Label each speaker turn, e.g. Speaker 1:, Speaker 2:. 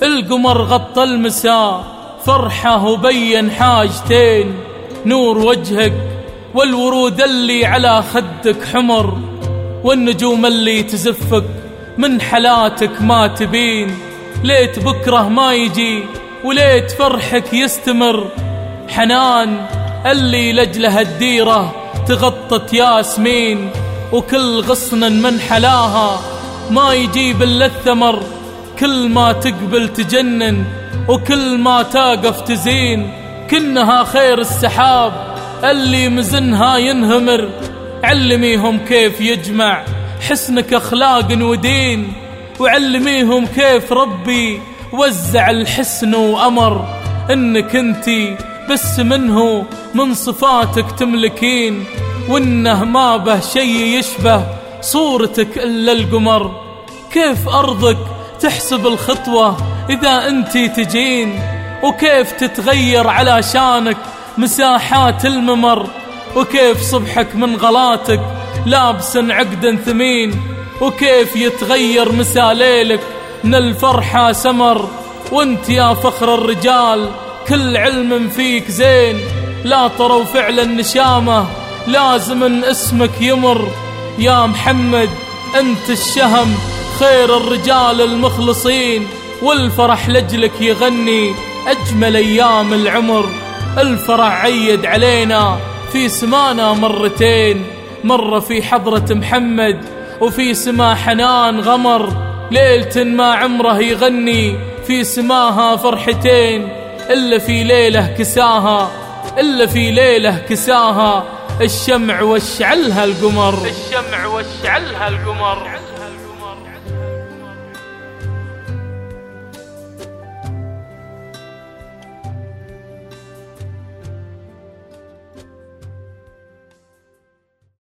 Speaker 1: القمر غطى المساء فرحة وبين حاجتين، نور وجهك والورود اللي على خدك حمر، والنجوم اللي تزفك من حلاتك ما تبين. ليت بكره ما يجي وليت فرحك يستمر، حنان اللي لجلها الديرة تغطت ياسمين، وكل غصن من حلاها ما يجيب إلا الثمر. كل ما تقبل تجنن وكل ما تقف تزين، كنها خير السحاب اللي مزنها ينهمر. علميهم كيف يجمع حسنك أخلاق ودين، وعلميهم كيف ربي وزع الحسن وأمر. إنك انتي بس منه من صفاتك تملكين، وإنه ما به شي يشبه صورتك إلا القمر. كيف أرضك تحسب الخطوة إذا انتي تجين، وكيف تتغير على شانك مساحات الممر. وكيف صبحك من غلاتك لابس عقد ثمين، وكيف يتغير مسا ليلك من الفرحة سمر. وانت يا فخر الرجال كل علم فيك زين، لا طروا فعل النشامة لازم ان اسمك يمر. يا محمد انت الشهم خير الرجال المخلصين، والفرح لجلك يغني أجمل أيام العمر. الفرح عيد علينا في سمانا مرتين، مرة في حضرة محمد وفي سما حنان غمر. ليلة ما عمره يغني في سماها فرحتين، إلا في ليلة كساها إلا في ليلة كساها الشمع واشعلها القمر.